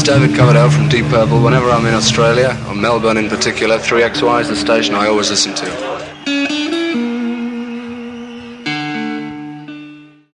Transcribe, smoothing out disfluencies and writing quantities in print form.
David Coverdale from Deep Purple. Whenever I'm in Australia, or Melbourne in particular, 3XY is the station I always listen to.